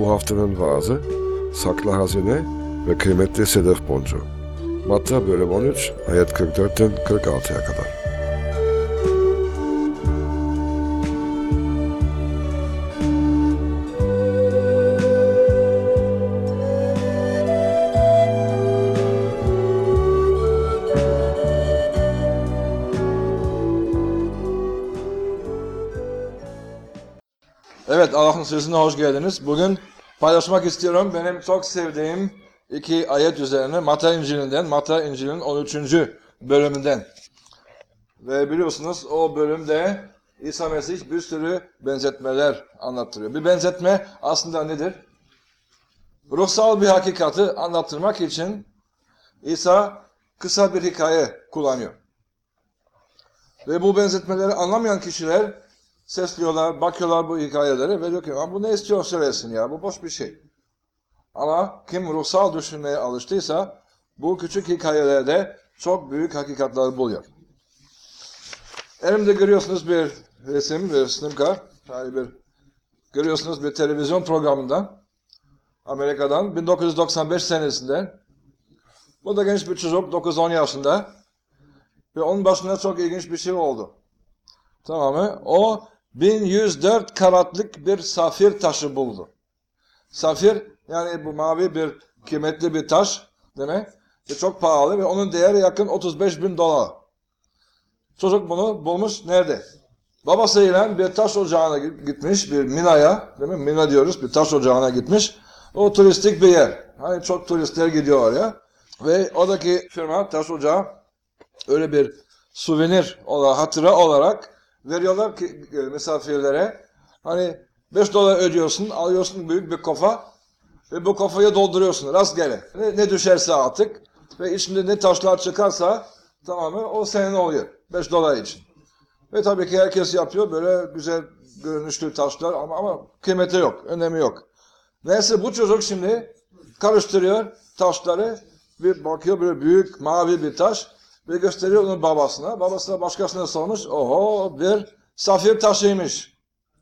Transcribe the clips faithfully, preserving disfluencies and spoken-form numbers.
Bu haftanın vaazı saklı hazine ve kıymetli sedef boncuğu. Matta bölüm on üç, ayet kırk dörtten kırk altıya kadar. Evet, Allah'ın sözüne hoş geldiniz. Bugün paylaşmak istiyorum benim çok sevdiğim iki ayet üzerine Matta İncil'inden, Matta İncil'in on üçüncü bölümünden. Ve biliyorsunuz o bölümde İsa Mesih bir sürü benzetmeler anlattırıyor. Bir benzetme aslında nedir? Ruhsal bir hakikati anlattırmak için İsa kısa bir hikaye kullanıyor. Ve bu benzetmeleri anlamayan kişiler sesliyorlar, bakıyorlar bu hikayelere ve diyor ki bu ne istiyor söylesin ya, bu boş bir şey. Ama kim ruhsal düşünmeye alıştıysa bu küçük hikayelerde çok büyük hakikatler buluyor. Elimde görüyorsunuz bir resim, bir snimka, yani bir görüyorsunuz bir televizyon programından, Amerika'dan bin dokuz yüz doksan beş senesinde. Bu da genç bir çocuk, dokuz on yaşında ve onun başına çok ilginç bir şey oldu. Tamam mı? O bin yüz dört karatlık bir safir taşı buldu. Safir yani bu mavi bir kıymetli bir taş demek ve çok pahalı ve onun değeri yakın otuz beş bin dolar. Çocuk bunu bulmuş nerede? Babasıyla bir taş ocağına gitmiş, bir minaya, değil mi? Mina diyoruz, bir taş ocağına gitmiş. O turistik bir yer. Hani çok turistler gidiyor oraya. Ve oradaki firma taş ocağı öyle bir suvenir olarak, hatıra olarak veriyorlar ki misafirlere. Hani beş dolar ödüyorsun, alıyorsun büyük bir kofa ve bu kofayı dolduruyorsun rastgele. Ne, ne düşerse artık ve içinde ne taşlar çıkarsa tamamı o senin oluyor. beş dolar için. Ve tabii ki herkes yapıyor böyle güzel görünüşlü taşlar ama, ama kıymeti yok, önemi yok. Neyse bu çocuk şimdi karıştırıyor taşları, bir bakıyor böyle büyük mavi bir taş ve gösteriyor onu babasına. Babasına başkasına sormuş. Oho bir safir taşıymış.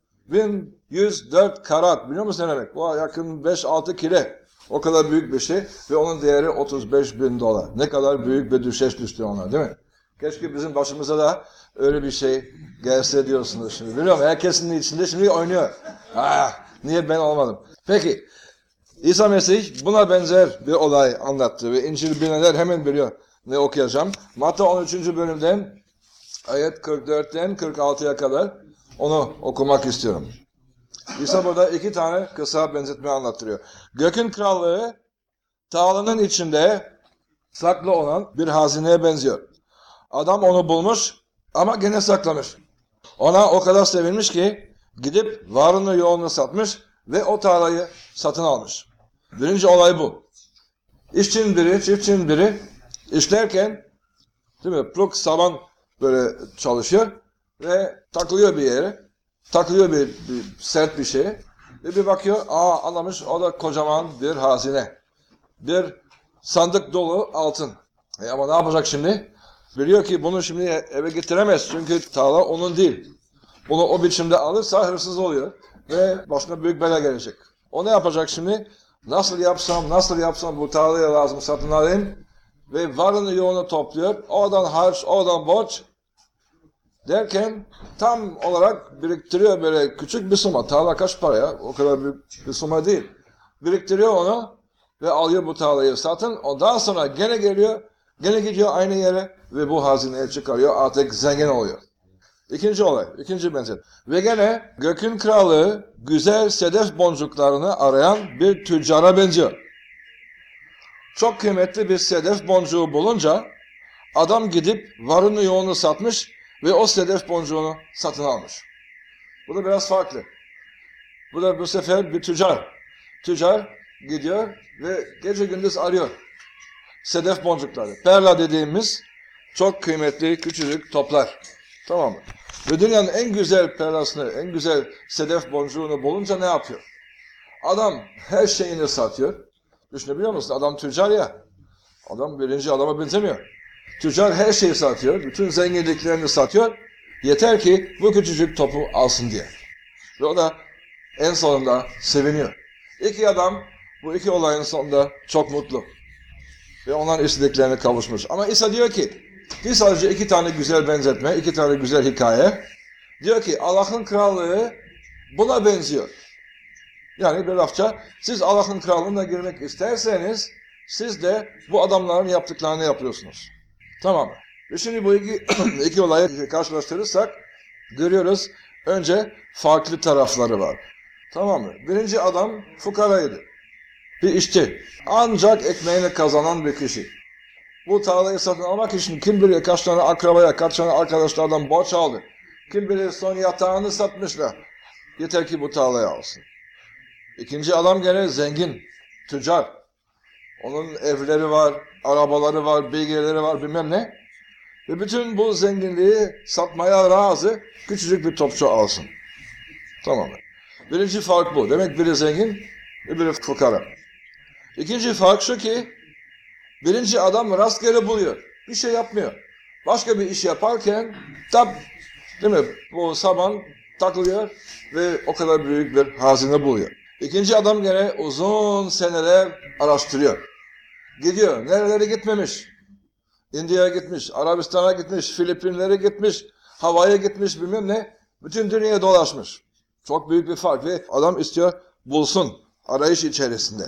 bin yüz dört karat. Biliyor musun ne demek? O yakın beş altı kilo. O kadar büyük bir şey ve onun değeri otuz beş bin dolar. Ne kadar büyük bir düşeş düştü ona, değil mi? Keşke bizim başımıza da öyle bir şey gelse diyorsunuz şimdi. Biliyor musun? Herkesin içinde şimdi oynuyor. Ah, niye ben olmadım? Peki. İsa Mesih buna benzer bir olay anlattı ve İncil bilenler hemen biliyor ne okuyacağım. Matta on üçüncü bölümden ayet kırk dörtten kırk altıya kadar onu okumak istiyorum. İsa burada iki tane kısa benzetme anlattırıyor. Gökün krallığı tarlanın içinde saklı olan bir hazineye benziyor. Adam onu bulmuş ama gene saklamış. Ona o kadar sevinmiş ki gidip varını yoğunu satmış ve o tarlayı satın almış. Birinci olay bu. İşçinin biri, çiftçinin biri işlerken değil mi? Pluk saban böyle çalışıyor ve takılıyor bir yere. Takılıyor bir, bir sert bir şeye. Ve bir bakıyor, aa anlamış o da kocaman bir hazine. Bir sandık dolu altın. E ama ne yapacak şimdi? Biliyor ki bunu şimdi eve getiremez. Çünkü tarla onun değil. Bunu o biçimde alırsa hırsız oluyor. Ve başına büyük bela gelecek. O ne yapacak şimdi? Nasıl yapsam, nasıl yapsam bu tarlaya lazım satın alayım. Ve varını yoğunu topluyor. Oradan harç, oradan borç. Derken tam olarak biriktiriyor böyle küçük bir suma. Tarla kaç para ya? O kadar büyük bir suma değil. Biriktiriyor onu ve alıyor bu tarlayı satın. Ondan sonra gene geliyor, gene gidiyor aynı yere ve bu hazineyi çıkarıyor. Artık zengin oluyor. İkinci olay, ikinci benzet. Ve gene gökün krallığı güzel sedef boncuklarını arayan bir tüccara benziyor. Çok kıymetli bir sedef boncuğu bulunca adam gidip varını yoğunu satmış ve o sedef boncuğunu satın almış. Bu da biraz farklı. Bu da bu sefer bir tüccar. Tüccar gidiyor ve gece gündüz arıyor sedef boncukları. Perla dediğimiz çok kıymetli küçücük toplar. Tamam mı? Ve dünyanın en güzel perlasını, en güzel sedef boncuğunu bulunca ne yapıyor? Adam her şeyini satıyor. Düşünebiliyor musun? Adam tüccar ya. Adam birinci adama benzemiyor. Tüccar her şeyi satıyor. Bütün zenginliklerini satıyor. Yeter ki bu küçücük topu alsın diye. Ve o da en sonunda seviniyor. İki adam bu iki olayın sonunda çok mutlu. Ve onların istediklerine kavuşmuş. Ama İsa diyor ki, değil sadece iki tane güzel benzetme, iki tane güzel hikaye. Diyor ki Allah'ın krallığı buna benziyor. Yani bir lafça, siz Allah'ın krallığına girmek isterseniz, siz de bu adamların yaptıklarını yapıyorsunuz. Tamam mı? Ve şimdi bu iki, iki olayı karşılaştırırsak, görüyoruz, önce farklı tarafları var. Tamam mı? Birinci adam fukaraydı. Bir işçi. Ancak ekmeğini kazanan bir kişi. Bu tarlayı satın almak için kim bilir kaç tane akrabaya, kaç tane arkadaşlardan borç aldı. Kim bilir son yatağını satmışlar. Yeter ki bu tarlayı alsın. İkinci adam gene zengin, tüccar. Onun evleri var, arabaları var, bilgileri var, bilmem ne. Ve bütün bu zenginliği satmaya razı, küçücük bir topçu alsın. Tamam mı? Birinci fark bu. Demek biri zengin, biri fukara. İkinci fark şu ki, birinci adam rastgele buluyor. Bir şey yapmıyor. Başka bir iş yaparken, tab, değil mi? Bu saban takılıyor ve o kadar büyük bir hazine buluyor. İkinci adam gene uzun seneler araştırıyor. Gidiyor. Nerelere gitmemiş? India'ya gitmiş, Arabistan'a gitmiş, Filipinlere gitmiş, Hawaii'ye gitmiş, bilmem ne. Bütün dünyaya dolaşmış. Çok büyük bir fark ve adam istiyor bulsun arayış içerisinde.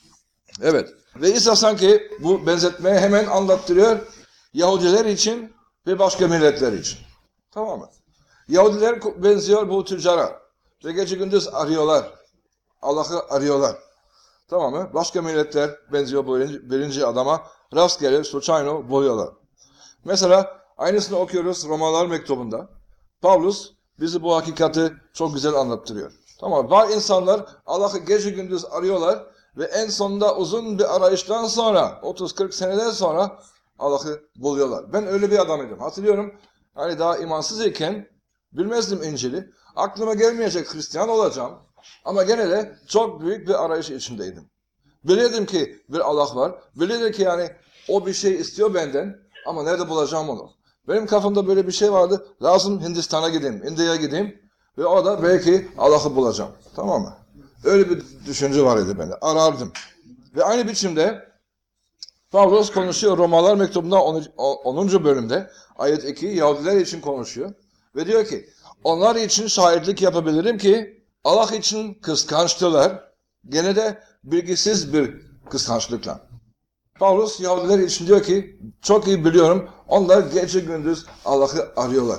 Evet. Ve İsa sanki bu benzetmeyi hemen anlattırıyor Yahudiler için ve başka milletler için. Tamam mı? Yahudiler benziyor bu tüccara ve gece gündüz arıyorlar. Allah'ı arıyorlar. Tamam mı? Başka milletler benziyor bu birinci, birinci adama. Rastgele, slučajno buluyorlar. Mesela aynısını okuyoruz Romalılar mektubunda. Pavlus bizi bu hakikati çok güzel anlattırıyor. Tamam mı? Var insanlar Allah'ı gece gündüz arıyorlar ve en sonunda uzun bir arayıştan sonra, otuz kırk seneden sonra Allah'ı buluyorlar. Ben öyle bir adamıydım. Hatırlıyorum, hani daha imansız iken bilmezdim İncil'i. Aklıma gelmeyecek Hristiyan olacağım. Ama gene de çok büyük bir arayış içindeydim. Bilirdim ki bir Allah var. Bilirdim ki yani o bir şey istiyor benden. Ama nerede bulacağım onu? Benim kafamda böyle bir şey vardı. Lazım Hindistan'a gideyim, India'ya gideyim. Ve orada belki Allah'ı bulacağım. Tamam mı? Öyle bir düşünce var idi bende. Arardım. Ve aynı biçimde Pavlus konuşuyor Romalılar mektubunda onuncu bölümde. Ayet iki Yahudiler için konuşuyor. Ve diyor ki onlar için şahitlik yapabilirim ki Allah için kıskançtılar. Gene de bilgisiz bir kıskançlıkla. Pavlus Yahudiler için diyor ki çok iyi biliyorum onlar gece gündüz Allah'ı arıyorlar.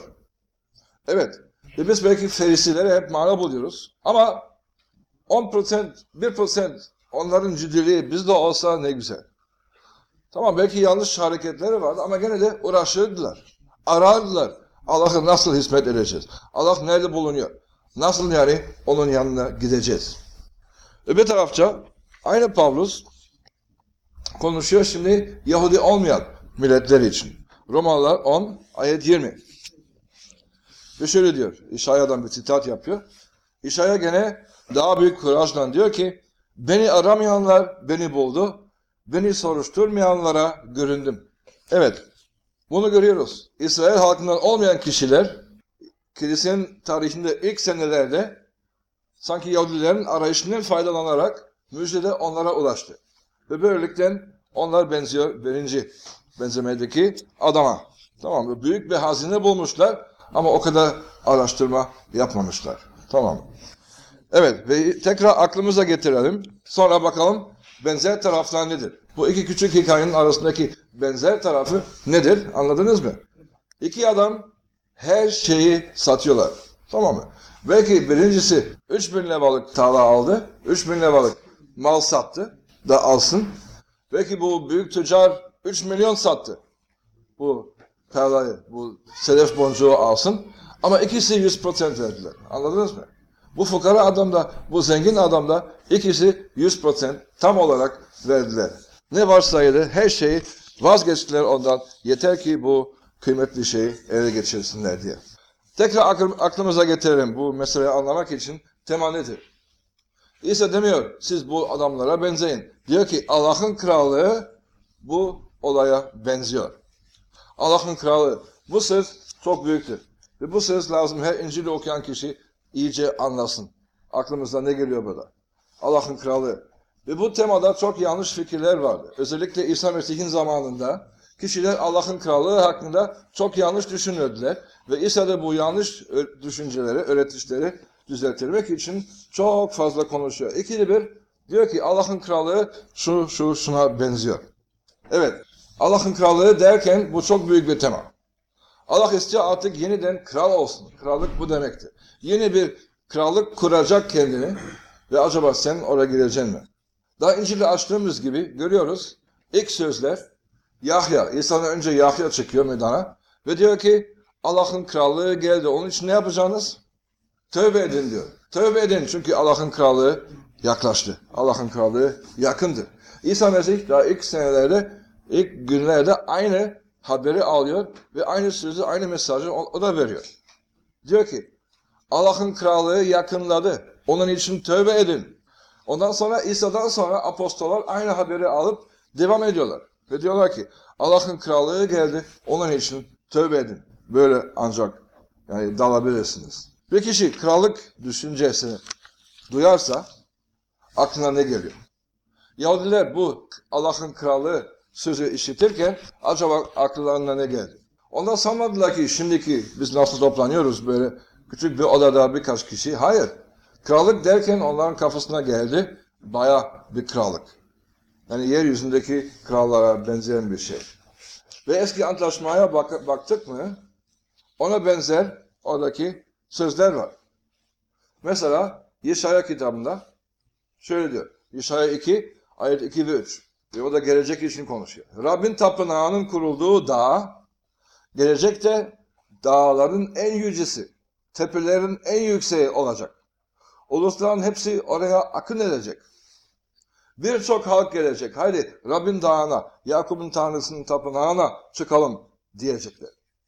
Evet. Ve biz belki Farisilere hep mana buluyoruz. Ama on prosent, bir prosent onların ciddiliği bizde olsa ne güzel. Tamam belki yanlış hareketleri vardı ama gene de uğraşırdılar. Arardılar. Allah'a nasıl hizmet edeceğiz? Allah nerede bulunuyor? Nasıl yani onun yanına gideceğiz? Öbür tarafça aynı Pavlus konuşuyor şimdi Yahudi olmayan milletler için. Romalılar on ayet yirmi. Ve şöyle diyor. İşaya'dan bir sitat yapıyor. İşaya gene daha büyük kurajla diyor ki beni aramayanlar beni buldu. Beni soruşturmayanlara göründüm. Evet. Bunu görüyoruz. İsrail halkından olmayan kişiler kilisenin tarihinde ilk senelerde sanki Yahudilerin arayışından faydalanarak müjdede onlara ulaştı. Ve böylelikle onlar benziyor birinci benzemedeki adama. Tamam mı? Büyük bir hazine bulmuşlar ama o kadar araştırma yapmamışlar. Tamam mı? Evet ve tekrar aklımıza getirelim. Sonra bakalım benzer taraflar nedir? Bu iki küçük hikayenin arasındaki benzer tarafı nedir? Anladınız mı? İki adam her şeyi satıyorlar. Tamam mı? Belki birincisi üç bin liralık tarla aldı. üç bin liralık mal sattı da alsın. Belki bu büyük tüccar üç milyon sattı. Bu tarlayı, bu sedef boncuğu alsın. Ama ikisi yüz prosent verdiler. Anladınız mı? Bu fukara adam da, bu zengin adam da ikisi yüz prosent tam olarak verdiler. Ne varsaydı her şeyi vazgeçtiler ondan. Yeter ki bu kıymetli şeyi ele geçirsinler diye. Tekrar aklımıza getirelim bu meseleyi anlamak için tema nedir? İsa demiyor siz bu adamlara benzeyin. Diyor ki Allah'ın krallığı bu olaya benziyor. Allah'ın krallığı. Bu söz çok büyüktür. Ve bu söz lazım her İncil'i okuyan kişi iyice anlasın. Aklımıza ne geliyor burada? Allah'ın kralı. Ve bu temada çok yanlış fikirler vardı. Özellikle İsa Mesih'in zamanında kişiler Allah'ın krallığı hakkında çok yanlış düşünürdüler. Ve İsa da bu yanlış düşünceleri, öğretişleri düzeltmek için çok fazla konuşuyor. İkide bir diyor ki Allah'ın krallığı şu, şu, şuna benziyor. Evet, Allah'ın krallığı derken bu çok büyük bir tema. Allah istiyor artık yeniden kral olsun. Krallık bu demektir. Yeni bir krallık kuracak kendini ve acaba sen oraya gireceksin mi? Daha İncil'i açtığımız gibi görüyoruz. İlk sözler Yahya, İsa'dan önce Yahya çıkıyor meydana ve diyor ki Allah'ın krallığı geldi. Onun için ne yapacaksınız? Tövbe edin diyor. Tövbe edin çünkü Allah'ın krallığı yaklaştı. Allah'ın krallığı yakındır. İsa Mesih daha ilk senelerde, ilk günlerde aynı haberi alıyor ve aynı sözü, aynı mesajı o, o da veriyor. Diyor ki Allah'ın krallığı yakınladı. Onun için tövbe edin. Ondan sonra İsa'dan sonra apostollar aynı haberi alıp devam ediyorlar. Ve diyorlar ki Allah'ın krallığı geldi. Onun için tövbe edin. Böyle ancak yani dalabilirsiniz. Bir kişi krallık düşüncesini duyarsa aklına ne geliyor? Yahudiler bu Allah'ın krallığı sözü işitirken acaba akıllarına ne geldi? Onlar sanmadılar ki şimdiki biz nasıl toplanıyoruz böyle küçük bir odada birkaç kişi. Hayır. Krallık derken onların kafasına geldi bayağı bir krallık. Yani yeryüzündeki krallara benzeyen bir şey. Ve eski antlaşmaya bak baktık mı ona benzer oradaki sözler var. Mesela Yeşaya kitabında şöyle diyor. Yeşaya iki, ayet iki ve üç. Ve o da gelecek için konuşuyor. Rabbin tapınağının kurulduğu dağ, gelecekte dağların en yücesi, tepelerin en yükseği olacak. Ulusların hepsi oraya akın edecek. Birçok halk gelecek. Haydi Rabbin dağına, Yakup'un Tanrısının tapınağına çıkalım diyecekler.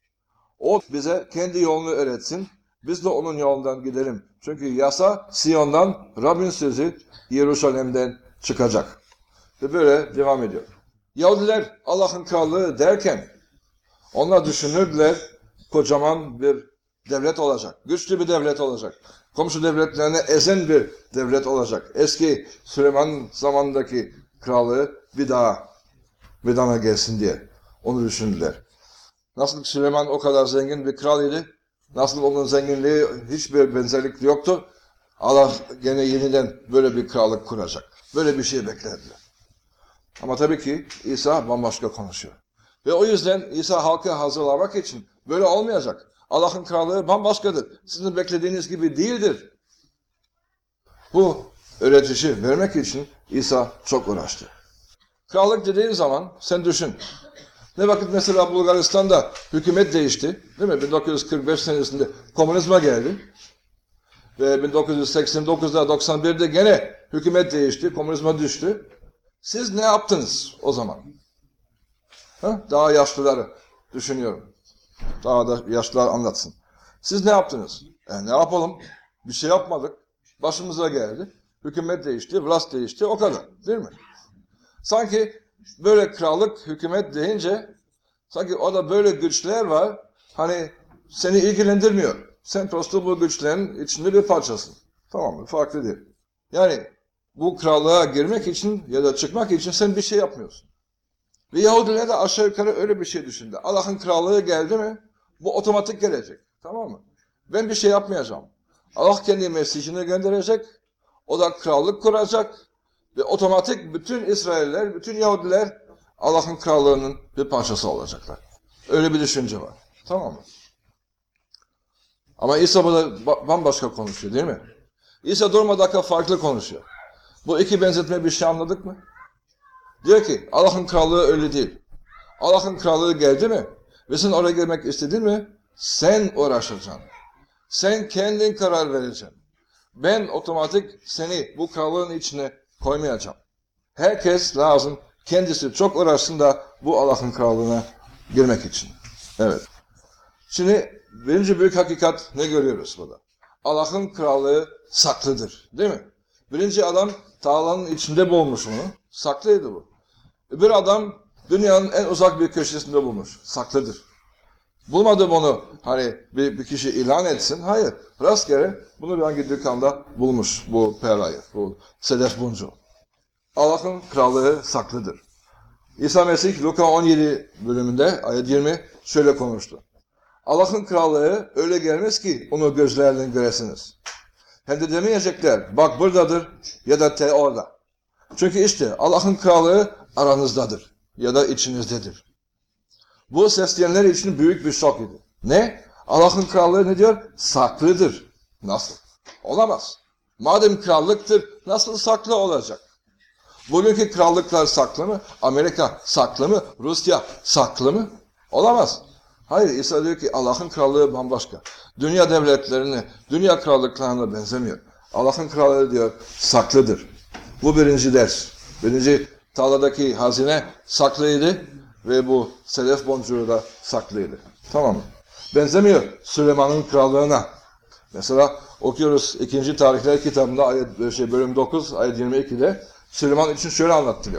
O bize kendi yolunu öğretsin. Biz de onun yolundan gidelim. Çünkü yasa Siyon'dan, Rabbin sözü Yeruşalim'den çıkacak. Ve böyle devam ediyor. Yahudiler Allah'ın krallığı derken onlar düşünürdüler kocaman bir devlet olacak. Güçlü bir devlet olacak. Komşu devletlerine ezen bir devlet olacak. Eski Süleyman zamanındaki krallığı bir daha meydana gelsin diye onu düşündüler. Nasıl Süleyman o kadar zengin bir kral idi, nasıl onun zenginliği hiçbir benzerlik yoktu, Allah gene yeniden böyle bir krallık kuracak. Böyle bir şey beklediler. Ama tabii ki İsa bambaşka konuşuyor. Ve o yüzden İsa halkı hazırlamak için böyle olmayacak. Allah'ın krallığı bambaşkadır. Sizin beklediğiniz gibi değildir. Bu öğretişi vermek için İsa çok uğraştı. Krallık dediğin zaman sen düşün. Ne vakit mesela Bulgaristan'da hükümet değişti, değil mi? bin dokuz yüz kırk beş senesinde komünizma geldi. Ve bin dokuz yüz seksen dokuzda doksan birde gene hükümet değişti, komünizma düştü. Siz ne yaptınız o zaman? Ha? Daha yaşlıları düşünüyorum. Daha da yaşlılar anlatsın. Siz ne yaptınız? E, ne yapalım? Bir şey yapmadık. Başımıza geldi. Hükümet değişti, vlast değişti, o kadar. Değil mi? Sanki böyle krallık, hükümet deyince sanki orada böyle güçler var. Hani seni ilgilendirmiyor. Sen prosto bu güçlerin içinde bir parçasın. Tamam mı? Farklı değil. Yani bu krallığa girmek için ya da çıkmak için sen bir şey yapmıyorsun. Ve Yahudiler de aşağı yukarı öyle bir şey düşündü. Allah'ın krallığı geldi mi bu otomatik gelecek. Tamam mı? Ben bir şey yapmayacağım. Allah kendi mesajını gönderecek. O da krallık kuracak. Ve otomatik bütün İsrailler, bütün Yahudiler Allah'ın krallığının bir parçası olacaklar. Öyle bir düşünce var. Tamam mı? Ama İsa burada bambaşka konuşuyor değil mi? İsa durmadan farklı konuşuyor. Bu iki benzetme bir şey anladık mı? Diyor ki Allah'ın krallığı öyle değil. Allah'ın krallığı geldi mi? Ve sen oraya girmek istedin mi? Sen uğraşacaksın. Sen kendin karar vereceksin. Ben otomatik seni bu krallığın içine koymayacağım. Herkes lazım kendisi çok uğraşsın da bu Allah'ın krallığına girmek için. Evet. Şimdi birinci büyük hakikat ne görüyoruz burada? Allah'ın krallığı saklıdır. Değil mi? Birinci adam tarlanın içinde bulmuş onu. Saklıydı bu. Bir adam dünyanın en uzak bir köşesinde bulmuş. Saklıdır. Bulmadım onu hani bir, bir kişi ilan etsin. Hayır. Rastgele bunu bir hangi dükkanda bulmuş bu perlayı, bu sedef boncuğu. Allah'ın krallığı saklıdır. İsa Mesih Luka on yedi bölümünde ayet yirmi şöyle konuştu. Allah'ın krallığı öyle gelmez ki onu gözlerden göresiniz. Hem de demeyecekler bak buradadır ya da te orada. Çünkü işte Allah'ın krallığı aranızdadır ya da içinizdedir. Bu sesleyenler için büyük bir şok idi. Ne? Allah'ın krallığı ne diyor? Saklıdır. Nasıl? Olamaz. Madem krallıktır nasıl saklı olacak? Bugünkü krallıklar saklı mı? Amerika saklı mı? Rusya saklı mı? Olamaz. Hayır, İsa diyor ki Allah'ın krallığı bambaşka. Dünya devletlerini, dünya krallıklarına benzemiyor. Allah'ın krallığı diyor saklıdır. Bu birinci ders. Birinci tarladaki hazine saklıydı ve bu sedef boncuğu da saklıydı. Tamam mı? Benzemiyor Süleyman'ın krallığına. Mesela okuyoruz ikinci Tarihler kitabında ayet, şey, bölüm dokuz ayet yirmi ikide Süleyman için şöyle anlatılıyor.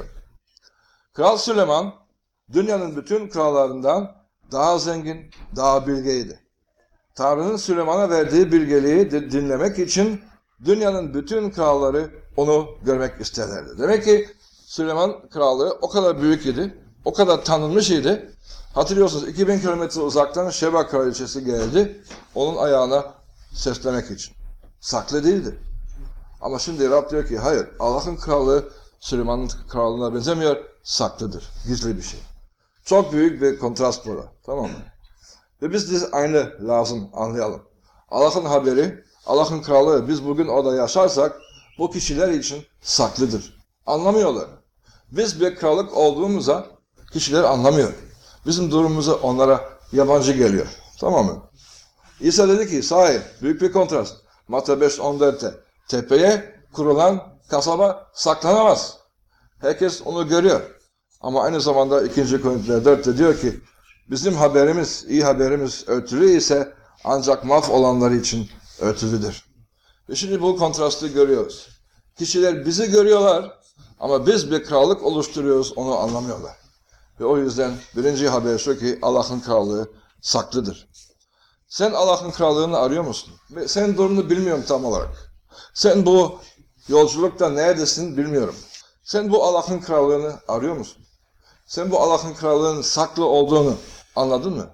Kral Süleyman dünyanın bütün krallarından daha zengin, daha bilgeydi. Tanrı'nın Süleyman'a verdiği bilgeliği dinlemek için dünyanın bütün kralları onu görmek isterlerdi. Demek ki Süleyman krallığı o kadar büyük idi, o kadar tanınmış idi. Hatırlıyorsunuz iki bin kilometre uzaktan Şeba kraliçesi geldi, onun ayağına seslemek için. Saklı değildi. Ama şimdi Rab diyor ki hayır, Allah'ın krallığı Süleyman'ın krallığına benzemiyor, saklıdır, gizli bir şey. Çok büyük bir kontrast burada, tamam mı? Ve biz de aynı lazım anlayalım. Allah'ın haberi, Allah'ın krallığı, biz bugün orada yaşarsak bu kişiler için saklıdır. Anlamıyorlar. Biz bir krallık olduğumuza kişiler anlamıyor. Bizim durumumuza onlara yabancı geliyor. Tamam mı? İsa dedi ki sahi büyük bir kontrast. Matta beş on dörtte tepeye kurulan kasaba saklanamaz. Herkes onu görüyor. Ama aynı zamanda ikinci Korintiler dörtte diyor ki bizim haberimiz, iyi haberimiz örtülü ise ancak maf olanlar için örtülüdür. Ve şimdi bu kontrastı görüyoruz. Kişiler bizi görüyorlar ama biz bir krallık oluşturuyoruz, onu anlamıyorlar. Ve o yüzden birinci haber şu ki Allah'ın krallığı saklıdır. Sen Allah'ın krallığını arıyor musun? Senin durumunu bilmiyorum tam olarak. Sen bu yolculukta neredesin bilmiyorum. Sen bu Allah'ın krallığını arıyor musun? Sen bu Allah'ın krallığının saklı olduğunu anladın mı?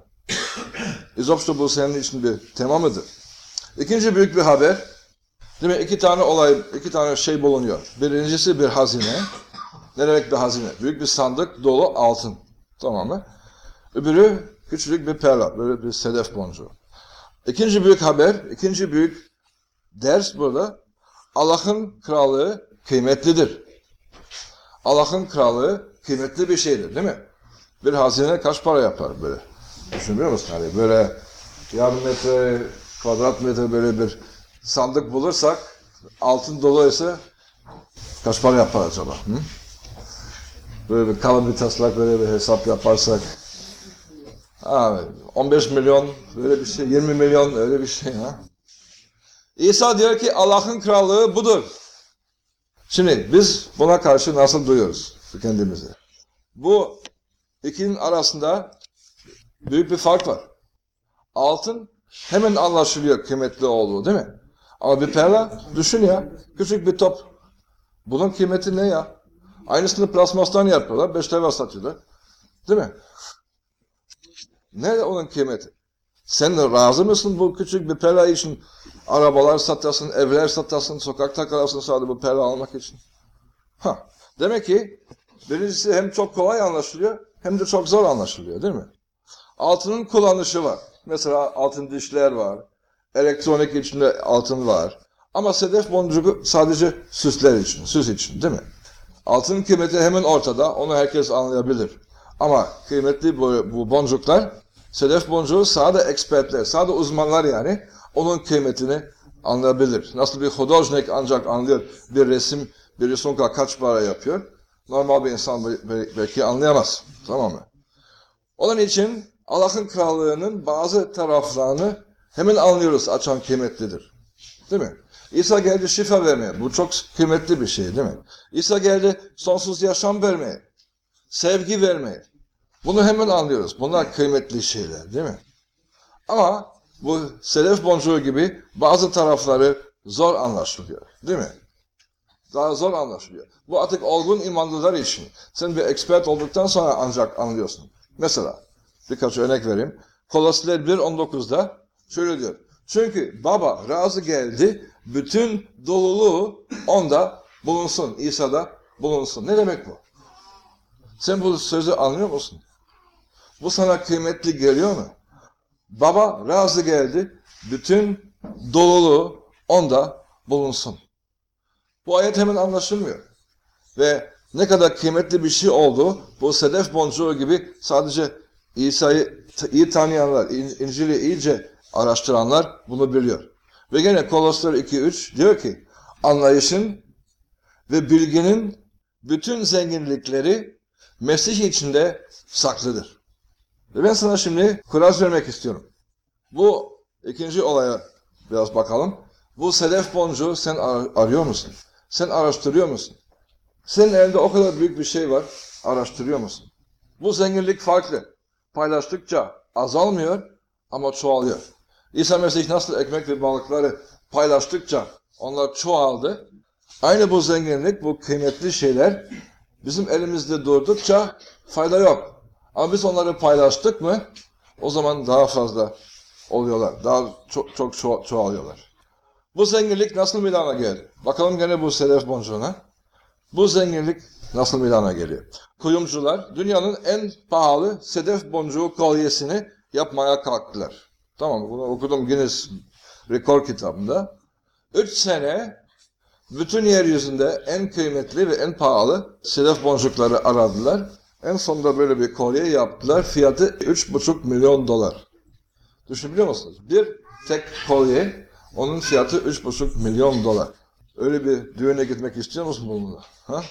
İzopş'ta bu senin için bir tema mıdır? İkinci büyük bir haber. Değil mi? İki tane olay, iki tane şey bulunuyor. Birincisi bir hazine. Ne demek bir hazine? Büyük bir sandık dolu altın. Tamam mı? Öbürü küçücük bir perla, böyle bir sedef boncuğu. İkinci büyük haber, ikinci büyük ders burada. Allah'ın krallığı kıymetlidir. Allah'ın krallığı kıymetli bir şeydir değil mi? Bir hazine kaç para yapar böyle? Düşünüyor musun? Hani böyle yarım metre, kvadrat metre böyle bir sandık bulursak, altın doluysa kaç para yapar acaba? Hı? Böyle bir kalın bir taslak böyle bir hesap yaparsak ha, on beş milyon böyle bir şey, yirmi milyon öyle bir şey. Ha? İsa diyor ki Allah'ın krallığı budur. Şimdi biz buna karşı nasıl duyuyoruz kendimizi? Bu ikinin arasında büyük bir fark var. Altın hemen anlaşılıyor kıymetli olduğu değil mi? Ama bir perla düşün ya, küçük bir top. Bunun kıymeti ne ya? Aynısını plasmastan yapıyorlar, beş lira satıyorlar. Değil mi? Ne onun kıymeti? Sen de razı mısın bu küçük bir perla için arabalar satasın, evler satasın, sokakta kalasın sadece bu perla almak için? Ha. Demek ki birincisi hem çok kolay anlaşılıyor hem de çok zor anlaşılıyor değil mi? Altının kullanışı var. Mesela altın dişler var. Elektronik içinde altın var. Ama sedef boncuğu sadece süsler için, süs için değil mi? Altının kıymeti hemen ortada, onu herkes anlayabilir. Ama kıymetli bu, bu boncuklar, sedef boncuğu sadece ekspertler, sadece uzmanlar yani onun kıymetini anlayabilir. Nasıl bir hudojnik ancak anlıyor bir resim, bir resimka kaç para yapıyor. Normal bir insan belki anlayamaz. Tamam mı? Onun için Allah'ın krallığının bazı taraflarını hemen anlıyoruz, açan kıymetlidir. Değil mi? İsa geldi şifa vermeye. Bu çok kıymetli bir şey değil mi? İsa geldi sonsuz yaşam vermeye. Sevgi vermeye. Bunu hemen anlıyoruz. Bunlar kıymetli şeyler değil mi? Ama bu sedef boncuğu gibi bazı tarafları zor anlaşılıyor. Değil mi? Daha zor anlaşılıyor. Bu artık olgun imanlılar için. Sen bir expert olduktan sonra ancak anlıyorsun. Mesela birkaç örnek vereyim. Kolosyalılar bir on dokuzda şöyle diyor. Çünkü baba razı geldi, bütün doluluğu onda bulunsun. İsa'da bulunsun. Ne demek bu? Sen bu sözü anlıyor musun? Bu sana kıymetli geliyor mu? Baba razı geldi, bütün doluluğu onda bulunsun. Bu ayet hemen anlaşılmıyor. Ve ne kadar kıymetli bir şey oldu, bu sedef boncuğu gibi sadece İsa'yı iyi tanıyanlar, İncil'i iyice araştıranlar bunu biliyor. Ve gene Kolosyalılar iki üç diyor ki, anlayışın ve bilginin bütün zenginlikleri Mesih içinde saklıdır. Ve ben sana şimdi kuraj vermek istiyorum. Bu ikinci olaya biraz bakalım. Bu sedef boncuğu sen ar- arıyor musun? Sen araştırıyor musun? Senin elinde o kadar büyük bir şey var, araştırıyor musun? Bu zenginlik farklı. Paylaştıkça azalmıyor ama çoğalıyor. İsa Mesih nasıl ekmek ve balıkları paylaştıkça onlar çoğaldı. Aynı bu zenginlik, bu kıymetli şeyler bizim elimizde durdukça fayda yok. Ama biz onları paylaştık mı o zaman daha fazla oluyorlar. Daha çok çok ço- çoğalıyorlar. Bu zenginlik nasıl meydana geldi? Bakalım gene bu sedef boncuğuna. Bu zenginlik nasıl meydana geliyor? Kuyumcular dünyanın en pahalı sedef boncuğu kolyesini yapmaya kalktılar. Tamam, bunu okudum Guinness rekor kitabında. Üç sene bütün yeryüzünde en kıymetli ve en pahalı sedef boncukları aradılar. En sonunda böyle bir kolye yaptılar. Fiyatı üç buçuk milyon dolar. Düşünebiliyor musunuz? Bir tek kolye, onun fiyatı üç buçuk milyon dolar. Öyle bir düğüne gitmek istiyor musun bununla? Ha?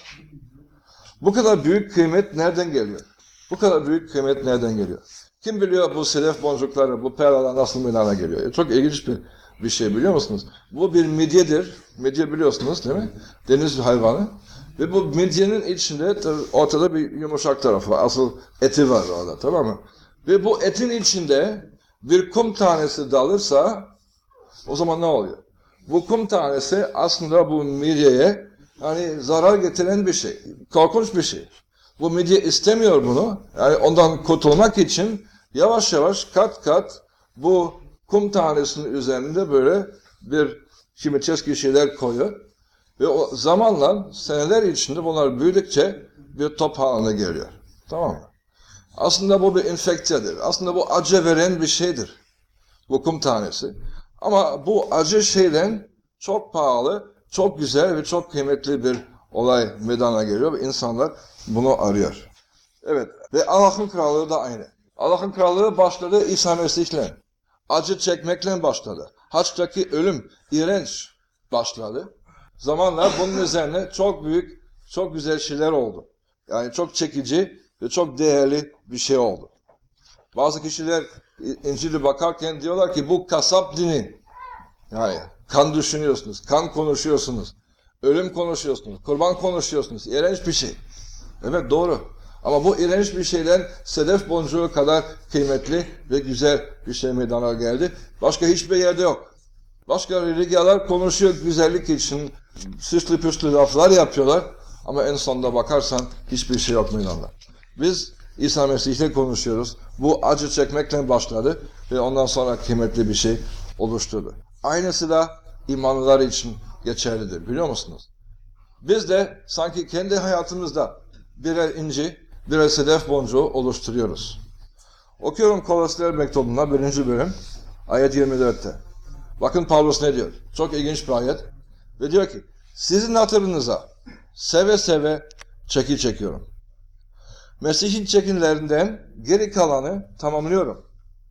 Bu kadar büyük kıymet nereden geliyor? Bu kadar büyük kıymet nereden geliyor? Kim biliyor bu sedef boncukları, bu perlalar nasıl meydana geliyor? Çok ilginç bir bir şey biliyor musunuz? Bu bir midyedir. Midye biliyorsunuz değil mi? Deniz hayvanı. Ve bu midyenin içinde ortada bir yumuşak tarafı var. Asıl eti var orada, tamam mı? Ve bu etin içinde bir kum tanesi dalırsa o zaman ne oluyor? Bu kum tanesi aslında bu midyeye hani zarar getiren bir şey. Korkunç bir şey. Bu midye istemiyor bunu. Yani ondan kurtulmak için yavaş yavaş kat kat bu kum tanesinin üzerinde böyle bir kimyeski şeyler koyuyor. Ve o zamanla seneler içinde bunlar büyüdükçe bir top haline geliyor. Tamam mı? Aslında bu bir infektedir. Aslında bu acı veren bir şeydir. Bu kum tanesi. Ama bu acı şeyden çok pahalı, çok güzel ve çok kıymetli bir olay meydana geliyor ve insanlar bunu arıyor. Evet, ve Allah'ın krallığı da aynı. Allah'ın krallığı başladı İsa Mesih'le. Acı çekmekle başladı. Haçtaki ölüm iğrenç başladı. Zamanla bunun üzerine çok büyük, çok güzel şeyler oldu. Yani çok çekici ve çok değerli bir şey oldu. Bazı kişiler İncil'e bakarken diyorlar ki bu kasap dini. Yani kan düşünüyorsunuz, kan konuşuyorsunuz, ölüm konuşuyorsunuz, kurban konuşuyorsunuz. İğrenç bir şey. Evet doğru. Ama bu iğrenç bir şeyden sedef boncuğu kadar kıymetli ve güzel bir şey meydana geldi. Başka hiçbir yerde yok. Başka religyalar konuşuyor güzellik için, süslü püslü laflar yapıyorlar. Ama en sonunda bakarsan hiçbir şey yok meydanda. Biz İsa Mesih'le konuşuyoruz. Bu acı çekmekle başladı ve ondan sonra kıymetli bir şey oluşturdu. Aynısı da imanlılar için geçerlidir, biliyor musunuz? Biz de sanki kendi hayatımızda birer inci, birer sedef boncuğu oluşturuyoruz. Okuyorum Kolosyalılar mektubuna birinci bölüm, ayet yirmi dörtte. Bakın Pavlus ne diyor? Çok ilginç bir ayet. Ve diyor ki, sizin hatırınıza seve seve çeki çekiyorum. Mesih'in çekinlerinden geri kalanı tamamlıyorum.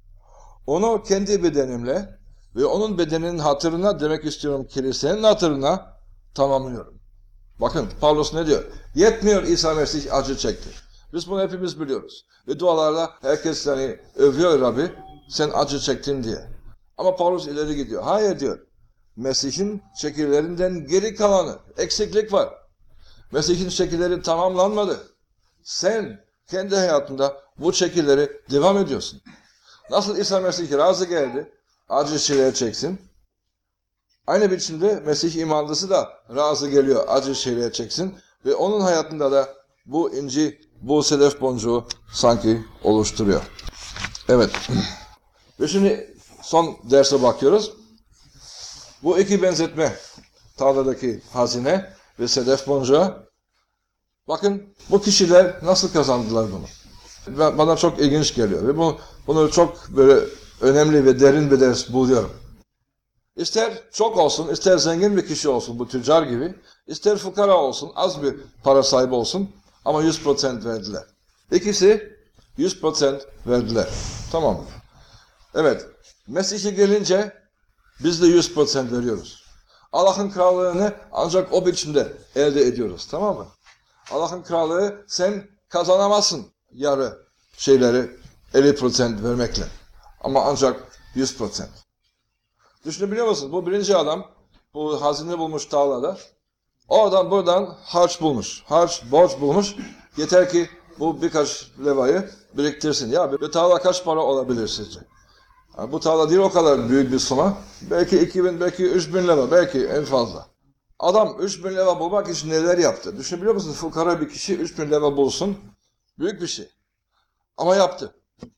Onu kendi bedenimle ve onun bedeninin hatırına demek istiyorum kilisenin hatırına tamamlıyorum. Bakın Pavlus ne diyor? Yetmiyor İsa Mesih acı çekti. Biz bunu hepimiz biliyoruz. Ve dualarda herkes hani övüyor Rabbi sen acı çektin diye. Ama Pavlus ileri gidiyor. Hayır diyor. Mesih'in şekillerinden geri kalanı, eksiklik var. Mesih'in şekilleri tamamlanmadı. Sen kendi hayatında bu şekilleri devam ediyorsun. Nasıl İsa Mesih razı geldi, acı şeyler çeksin. Aynı biçimde Mesih imanlısı da razı geliyor, acı şeyler çeksin. Ve onun hayatında da bu inci, bu sedef boncuğu sanki oluşturuyor. Evet. Ve şimdi son derse bakıyoruz. Bu iki benzetme, tarladaki hazine ve sedef boncuğu. Bakın bu kişiler nasıl kazandılar bunu? Bana çok ilginç geliyor ve bu, bunu çok böyle önemli ve derin bir ders buluyorum. İster çok olsun, ister zengin bir kişi olsun bu tüccar gibi, ister fukara olsun, az bir para sahibi olsun ama yüz procent verdiler. İkisi yüz procent verdiler. Tamam mı? Evet, Mesih'e gelince biz de yüz procent veriyoruz. Allah'ın krallığını ancak o biçimde elde ediyoruz. Tamam mı? Allah'ın krallığı sen kazanamazsın yarı şeyleri elli procent vermekle. Ama ancak yüz procent. Düşünebiliyor musun? Bu birinci adam, bu hazine bulmuş tarlada. O adam buradan harç bulmuş. Harç, borç bulmuş. Yeter ki bu birkaç levayı biriktirsin. Ya bir tarla kaç para olabilir sizce? Yani bu tarla değil o kadar büyük bir suma. Belki iki bin, belki üç bin lira, belki en fazla. Adam üç bin lira bulmak için neler yaptı? Düşünebiliyor musun? Fukara bir kişi üç bin lira bulsun. Büyük bir şey. Ama yaptı.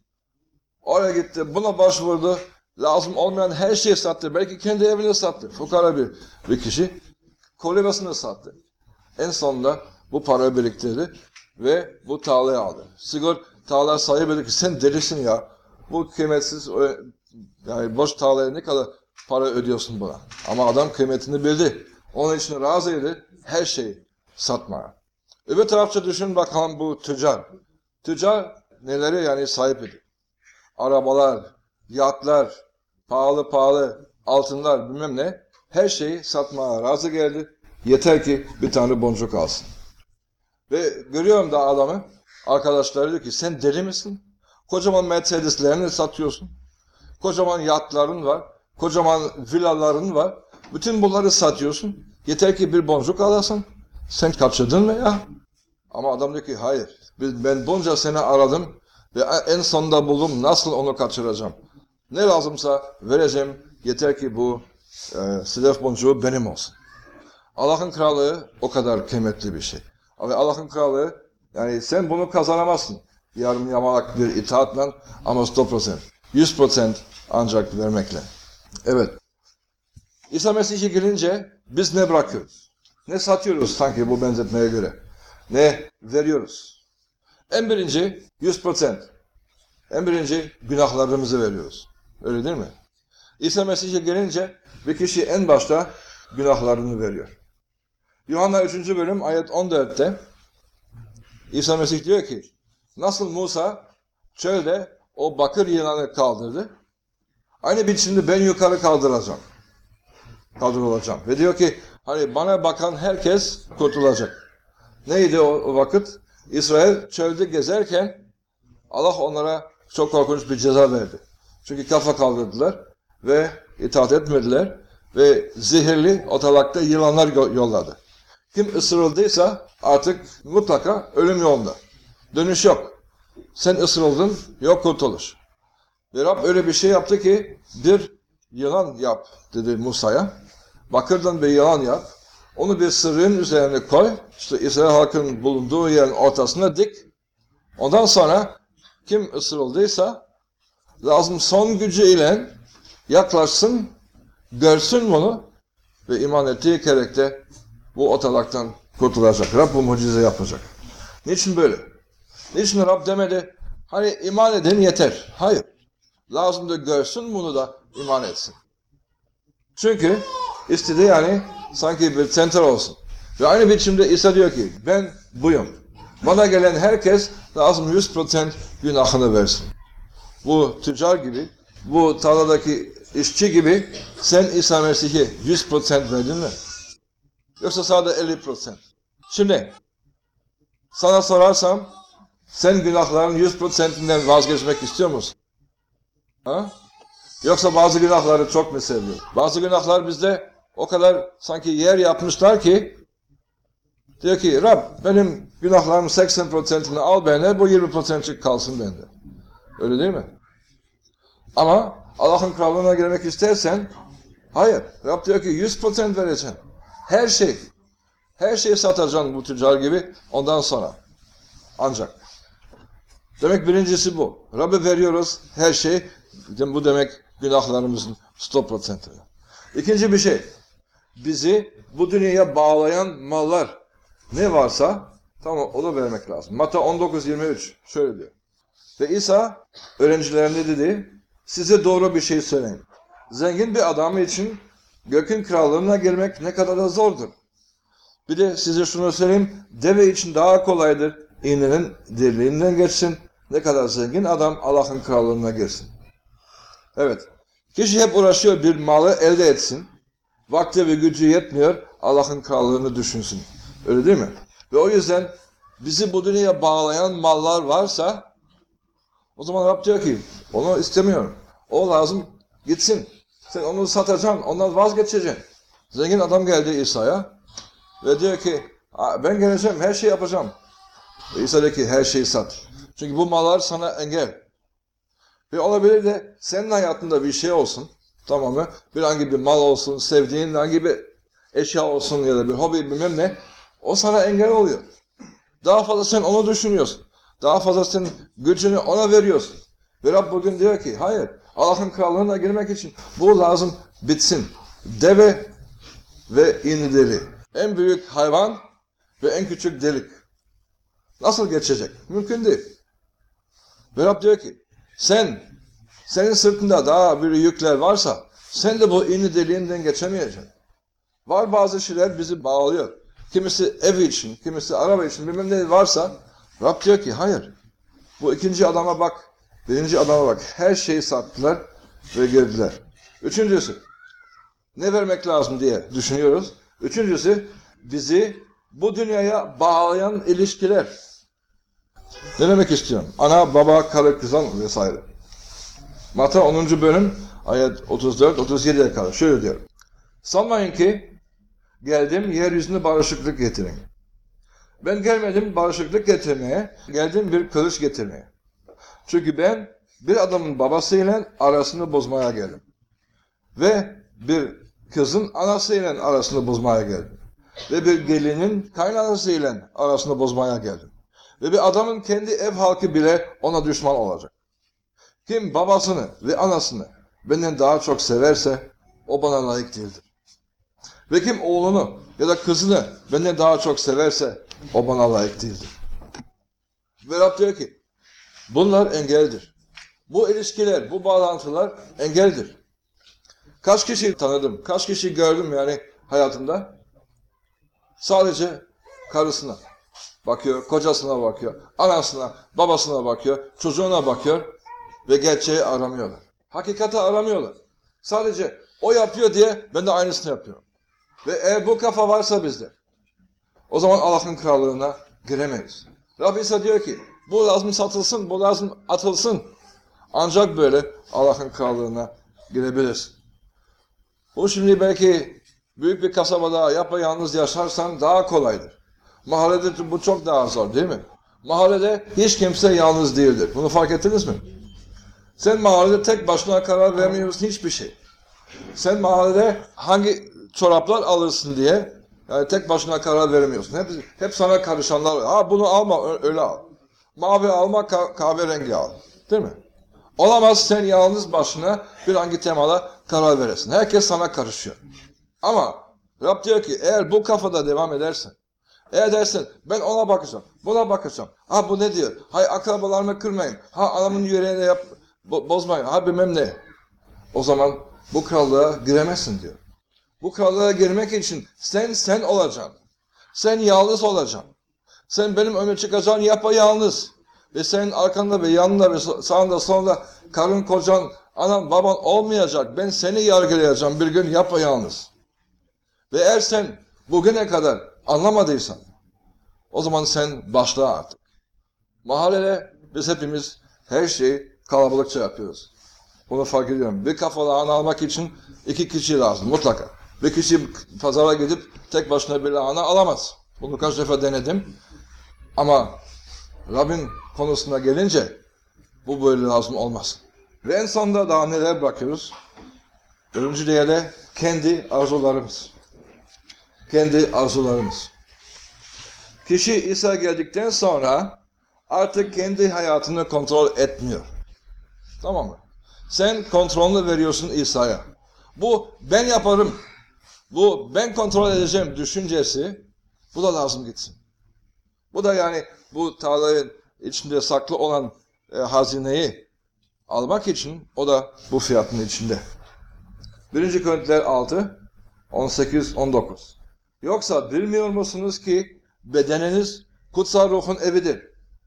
Oraya gitti, buna başvurdu. Lazım olmayan her şeyi sattı. Belki kendi evini sattı. Fukara bir, bir kişi. Kolibasını sattı. En sonunda bu parayı biriktirdi ve bu tarlayı aldı. Sigur tarla sahibi dedi ki sen delisin ya. Bu kıymetsiz, yani boş tarlaya ne kadar para ödüyorsun buna. Ama adam kıymetini bildi. Onun için razıydı her şeyi satmaya. Öbür tarafta düşün bakalım bu tüccar. Tüccar neleri yani sahip idi? Arabalar, yatlar, pahalı pahalı altınlar bilmem ne. Her şeyi satmaya razı geldi. Yeter ki bir tane boncuk alsın. Ve görüyorum da adamı. Arkadaşları diyor ki sen deli misin? Kocaman Mercedeslerini satıyorsun. Kocaman yatların var. Kocaman villaların var. Bütün bunları satıyorsun. Yeter ki bir boncuk alasın. Sen kaçırdın mı ya? Ama adam diyor ki hayır. Ben bunca sene aradım ve en sonunda buldum. Nasıl onu kaçıracağım? Ne lazımsa vereceğim. Yeter ki bu e, sedef boncuğu benim olsun. Allah'ın krallığı o kadar kıymetli bir şey. Ve Allah'ın krallığı yani sen bunu kazanamazsın. Yarım yamalak bir itaatle ama yüz procent. yüz procent ancak vermekle. Evet. İsa Mesih'e gelince biz ne bırakıyoruz? Ne satıyoruz sanki bu benzetmeye göre? Ne veriyoruz? En birinci yüz procent. En birinci günahlarımızı veriyoruz. Öyle değil mi? İsa Mesih'e gelince bir kişi en başta günahlarını veriyor. Yuhanna üçüncü bölüm ayet on dörtte İsa Mesih diyor ki nasıl Musa çölde o bakır yılanı kaldırdı. Aynı biçimde ben yukarı kaldıracağım. Kaldırılacağım. Ve diyor ki hani bana bakan herkes kurtulacak. Neydi o, o vakit? İsrail çölde gezerken Allah onlara çok korkunç bir ceza verdi. Çünkü kafa kaldırdılar ve itaat etmediler ve zehirli ortalıkta yılanlar yolladı. Kim ısırıldıysa artık mutlaka ölüm yolunda. Dönüş yok. Sen ısırıldın, yok kurtuluş. Ve Rab öyle bir şey yaptı ki bir yılan yap dedi Musa'ya. Bakırdan bir yılan yap. Onu bir sırrın üzerine koy. İşte İsrail halkının bulunduğu yerin ortasına dik. Ondan sonra kim ısırıldıysa lazım son gücüyle yaklaşsın, görsün bunu ve iman ettiği kerekte bu ortalıktan kurtulacak. Rab bu mucize yapacak. Niçin böyle? Niçin Rab demedi? Hani iman edin yeter. Hayır. Lazım da görsün bunu da iman etsin. Çünkü istedi yani sanki bir center olsun. Ve aynı biçimde İsa diyor ki ben buyum. Bana gelen herkes lazım yüz procent günahını versin. Bu tüccar gibi, bu tarladaki işçi gibi sen İsa Mesih'e yüz procent verdin mi? Yoksa sadece elli procent. Şimdi sana sorarsam sen günahların yüz procentinden vazgeçmek istiyor musun? Ha? Yoksa bazı günahları çok mu seviyorsun? Bazı günahlar bizde o kadar sanki yer yapmışlar ki diyor ki Rab benim günahlarım seksen procentini al benden, bu yirmi procentçik kalsın bende. Öyle değil mi? Ama Allah'ın krallığına girmek istersen, hayır. Rab diyor ki yüz procent vereceksin. Her şey. Her şeyi satacaksın bu tüccar gibi ondan sonra. Ancak. Demek birincisi bu. Rab'be veriyoruz her şey. Bu demek günahlarımızın stop prosentini. İkinci bir şey. Bizi bu dünyaya bağlayan mallar ne varsa tamam o da vermek lazım. Matta on dokuz yirmi üç şöyle diyor. Ve İsa öğrencilerine dedi, size doğru bir şey söyleyeyim. Zengin bir adam için gökün krallığına girmek ne kadar da zordur. Bir de size şunu söyleyeyim, deve için daha kolaydır. İğnenin deliğinden geçsin. Ne kadar zengin adam Allah'ın krallığına girsin. Evet, kişi hep uğraşıyor bir malı elde etsin. Vakti ve gücü yetmiyor, Allah'ın krallığını düşünsün. Öyle değil mi? Ve o yüzden bizi bu dünyaya bağlayan mallar varsa, o zaman Rab diyor ki, onu istemiyorum. O lazım, gitsin. Sen onu satacaksın, ondan vazgeçeceksin. Zengin adam geldi İsa'ya ve diyor ki, ben geleceğim, her şeyi yapacağım. Ve İsa diyor ki, her şeyi sat. Çünkü bu mallar sana engel. Ve olabilir de senin hayatında bir şey olsun, tamam mı? Bir hangi bir mal olsun, sevdiğin hangi bir eşya olsun ya da bir hobi bilmem ne, o sana engel oluyor. Daha fazla sen onu düşünüyorsun. Daha fazla sen gücünü ona veriyorsun. Ve Rab bugün diyor ki, hayır, Allah'ın krallığına girmek için bu lazım bitsin. Deve ve iğneleri. En büyük hayvan ve en küçük delik. Nasıl geçecek? Mümkün değil. Ve Rab diyor ki, sen, senin sırtında daha bir yükler varsa, sen de bu iğne deliğinden geçemeyeceksin. Var bazı şeyler bizi bağlıyor. Kimisi ev için, kimisi araba için, bilmem ne varsa, Rab diyor ki, hayır. Bu ikinci adama bak, birinci adama bak. Her şeyi sattılar ve girdiler. Üçüncüsü, ne vermek lazım diye düşünüyoruz. Üçüncüsü, bizi bu dünyaya bağlayan ilişkiler. Ne demek istiyorum? Ana, baba, karı, kızan vesaire. Matta onuncu bölüm, ayet otuz dört otuz yediye kadar. Şöyle diyor. Sanmayın ki, geldim yeryüzüne barışıklık getirin. Ben gelmedim barışıklık getirmeye, geldim bir kılıç getirmeye. Çünkü ben bir adamın babasıyla arasını bozmaya geldim. Ve bir kızın anasıyla arasını bozmaya geldim. Ve bir gelinin kaynanasıyla arasını bozmaya geldim. Ve bir adamın kendi ev halkı bile ona düşman olacak. Kim babasını ve anasını benden daha çok severse o bana layık değildir. Ve kim oğlunu ya da kızını benden daha çok severse o bana layık değildir. Ve Rab diyor ki, bunlar engeldir. Bu ilişkiler, bu bağlantılar engeldir. Kaç kişi tanıdım, kaç kişi gördüm yani hayatımda? Sadece karısına bakıyor, kocasına bakıyor, anasına, babasına bakıyor, çocuğuna bakıyor ve gerçeği aramıyorlar. Hakikati aramıyorlar. Sadece o yapıyor diye ben de aynısını yapıyorum. Ve eğer bu kafa varsa bizde, o zaman Allah'ın krallığına giremeyiz. Rabbi ise diyor ki, bu lazım satılsın, bu lazım atılsın. Ancak böyle Allah'ın krallığına girebilirsin. Bu şimdi belki büyük bir kasabada yapayalnız yaşarsan daha kolaydır. Mahallede bu çok daha zor değil mi? Mahallede hiç kimse yalnız değildir. Bunu fark ettiniz mi? Sen mahallede tek başına karar vermiyorsun hiçbir şey. Sen mahallede hangi çoraplar alırsın diye yani tek başına karar veremiyorsun. Hep, hep sana karışanlar var. Ha bunu alma öyle al. Mavi alma kahverengi al. Değil mi? Olamaz sen yalnız başına bir hangi temada karar veresin. Herkes sana karışıyor. Ama Rab diyor ki eğer bu kafada devam edersen, eğer dersin ben ona bakacağım, buna bakacağım. Ha bu ne diyor? Hay akrabalarımı kırmayın. Ha anamın yüreğine yap, bo bozmayın. Ha bilmem ne. O zaman bu krallığa giremezsin diyor. Bu krallığa girmek için sen sen olacaksın. Sen yalnız olacaksın. Sen benim önüme çıkacaksın yapayalnız. Ve senin arkanda ve yanında ve sağında solunda karın, kocan, anan, baban olmayacak. Ben seni yargılayacağım bir gün yapayalnız. Ve eğer sen bugüne kadar anlamadıysan o zaman sen başla artık. Mahallede biz hepimiz her şeyi kalabalıkça yapıyoruz. Bunu fark ediyorum. Bir kafa lahana almak için iki kişi lazım mutlaka. Bir kişi pazara gidip tek başına bir lahana alamaz. Bunu kaç defa denedim. Ama Rabbin konusuna gelince bu böyle lazım olmaz. Ve en sonunda daha neler bakıyoruz? Dördüncü değerde kendi arzularımız. Kendi arzularımız. Kişi İsa geldikten sonra artık kendi hayatını kontrol etmiyor. Tamam mı? Sen kontrolünü veriyorsun İsa'ya. Bu ben yaparım. Bu ben kontrol edeceğim düşüncesi, bu da lazım gitsin. Bu da yani bu tarlanın içinde saklı olan e, hazineyi almak için o da bu fiyatın içinde. birinci Korintiler altı, on sekiz on dokuz. Yoksa bilmiyor musunuz ki bedeniniz kutsal ruhun evidir.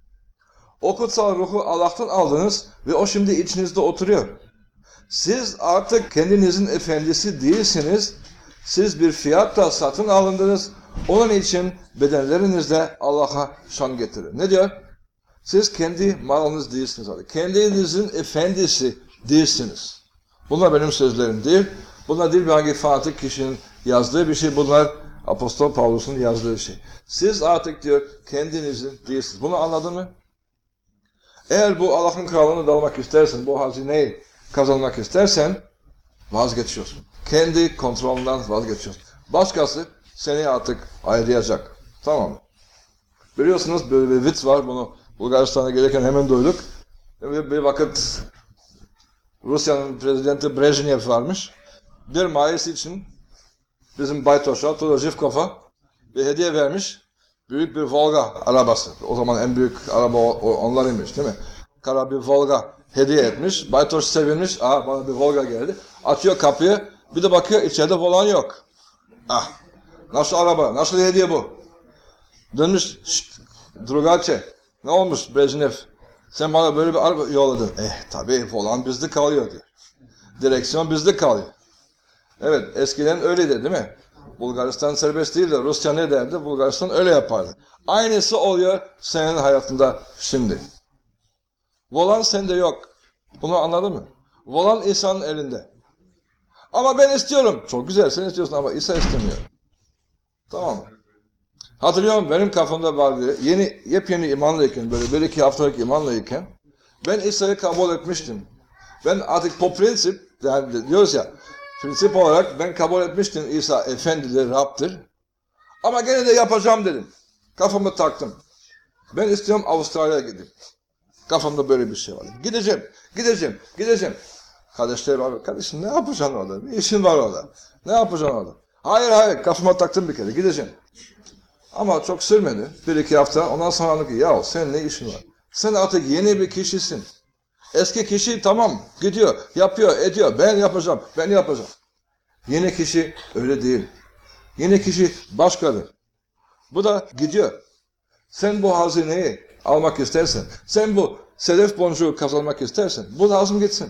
O kutsal ruhu Allah'tan aldınız ve o şimdi içinizde oturuyor. Siz artık kendinizin efendisi değilsiniz. Siz bir fiyatla satın alındınız. Onun için bedenlerinizle Allah'a şan getirin. Ne diyor? Siz kendi malınız değilsiniz. Kendinizin efendisi değilsiniz. Bunlar benim sözlerim değil. Bunlar değil bir hangi fanatik kişinin yazdığı bir şey. Bunlar Apostol Pavlus'un yazdığı şey. Siz artık diyor kendinizin değilsiniz. Bunu anladın mı? Eğer bu Allah'ın krallığını dalmak istersen, bu hazineyi kazanmak istersen vazgeçiyorsun. Kendi kontrolünden vazgeçiyorsun. Başkası seni artık ayıracak. Tamam mı? Biliyorsunuz böyle bir vits var. Bunu Bulgaristan'a gelirken hemen duyduk. Bir, bir vakit Rusya'nın prezidenti Brejnev varmış. Bir Mayıs için bizim Baytoş'a, Tudor Zhivkov'a bir hediye vermiş. Büyük bir Volga arabası. O zaman en büyük araba onlarıymış değil mi? Kara bir Volga hediye etmiş. Baytoş sevinmiş. Aa bana bir Volga geldi. Açıyor kapıyı. Bir de bakıyor içeride volan yok. Ah. Nasıl araba? Nasıl hediye bu? Dönmüş. Şşt. Drugaçe. Ne olmuş Brejnev? Sen bana böyle bir araba yolladın. Eh tabii volan bizde kalıyor diyor. Direksiyon bizde kalıyor. Evet eskiden öyleydi değil mi? Bulgaristan serbest değil de Rusya ne derdi? Bulgaristan öyle yapardı. Aynısı oluyor senin hayatında şimdi. Volan sende yok. Bunu anladın mı? Volan İsa'nın elinde. Ama ben istiyorum. Çok güzel sen istiyorsun ama İsa istemiyor. Tamam mı? Hatırlıyorum benim kafamda vardı. Yeni, yepyeni imanlıyken, böyle bir iki haftalık imanlıyken ben İsa'yı kabul etmiştim. Ben artık bu prensip, yani diyoruz ya, prensip olarak ben kabul etmiştim İsa Efendidir, Rab'dir. Ama gene de yapacağım dedim. Kafamı taktım. Ben istiyorum Avustralya'ya gideyim. Kafamda böyle bir şey var. Gideceğim, gideceğim, gideceğim. Kardeşler var. Kardeşim ne yapacaksın orada? Bir işin var orada. Ne yapacaksın orada? Hayır hayır kafama taktım bir kere gideceğim. Ama çok sürmedi. Bir iki hafta ondan sonra anladım ki ya senin ne işin var? Sen artık yeni bir kişisin. Eski kişi tamam gidiyor, yapıyor, ediyor. Ben yapacağım, ben yapacağım. Yeni kişi öyle değil. Yeni kişi başkadır. Bu da gidiyor. Sen bu hazineyi almak istersen, sen bu sedef boncuğu kazanmak istersen, bu lazım gitsin.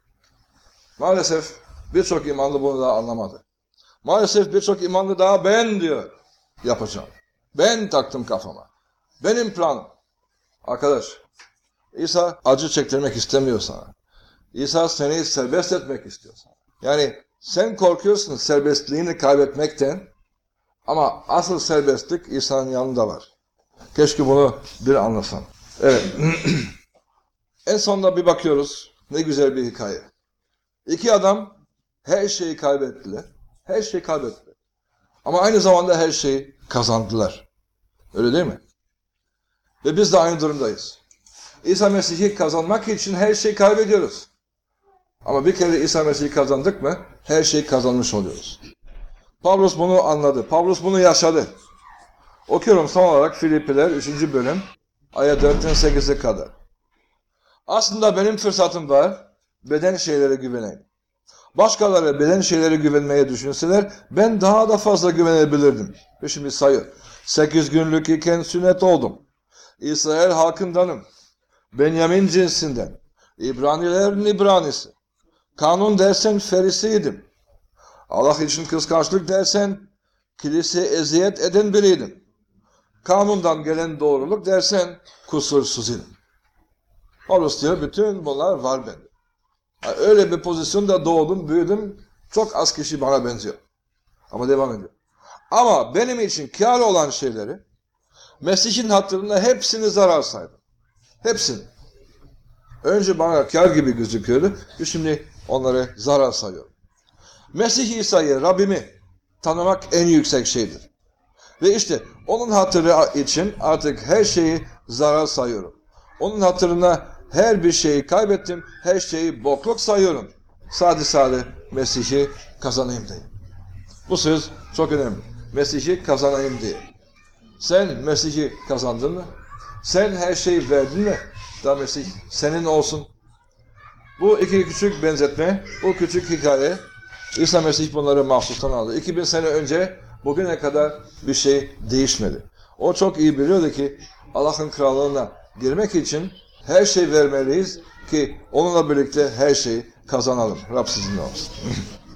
Maalesef birçok imanlı bunu daha anlamadı. Maalesef birçok imanlı daha ben diyor yapacağım. Ben taktım kafama. Benim planım. Arkadaş, İsa acı çektirmek istemiyor sana. İsa seni serbest etmek istiyor sana. Yani sen korkuyorsun serbestliğini kaybetmekten ama asıl serbestlik İsa'nın yanında var. Keşke bunu bir anlasan. Evet. En sonunda bir bakıyoruz. Ne güzel bir hikaye. İki adam her şeyi kaybettiler. Her şeyi kaybettiler. Ama aynı zamanda her şeyi kazandılar. Öyle değil mi? Ve biz de aynı durumdayız. İsa Mesih'i kazanmak için her şeyi kaybediyoruz. Ama bir kere İsa Mesih'i kazandık mı her şeyi kazanmış oluyoruz. Pavlus bunu anladı. Pavlus bunu yaşadı. Okuyorum son olarak Filipiler üçüncü bölüm ayet dörtten sekize kadar. Aslında benim fırsatım var. Beden şeylere güveneyim. Başkaları beden şeylere güvenmeye düşünseler ben daha da fazla güvenebilirdim. Ve şimdi sayıyor. Sekiz günlük iken sünnet oldum. İsrail halkındanım. Benyamin cinsinden. İbranilerin İbranisi. Kanun dersen Ferisiydim. Allah için kıskançlık dersen kilise eziyet eden biriydim. Kanundan gelen doğruluk dersen kusursuz idim. Paulus diyor bütün bunlar var bende. Yani öyle bir pozisyonda doğdum, büyüdüm. Çok az kişi bana benziyor. Ama devam ediyor. Ama benim için kâr olan şeyleri Mesih'in hatırına hepsini zarar saydım. Hepsini. Önce bana kar gibi gözüküyordu. Şimdi onları zarar sayıyorum. Mesih İsa'yı, Rabbimi tanımak en yüksek şeydir. Ve işte onun hatırı için artık her şeyi zarar sayıyorum. Onun hatırına her bir şeyi kaybettim, her şeyi bokluk sayıyorum. Sade sade Mesih'i kazanayım diye. Bu söz çok önemli. Mesih'i kazanayım diye. Sen Mesih'i kazandın mı? Sen her şeyi verdin mi? Da Mesih senin olsun. Bu iki küçük benzetme, bu küçük hikaye, İsa Mesih bunları mahsustan aldı. iki bin sene önce bugüne kadar bir şey değişmedi. O çok iyi biliyordu ki Allah'ın krallığına girmek için her şey vermeliyiz ki onunla birlikte her şeyi kazanalım. Rab sizinle olsun.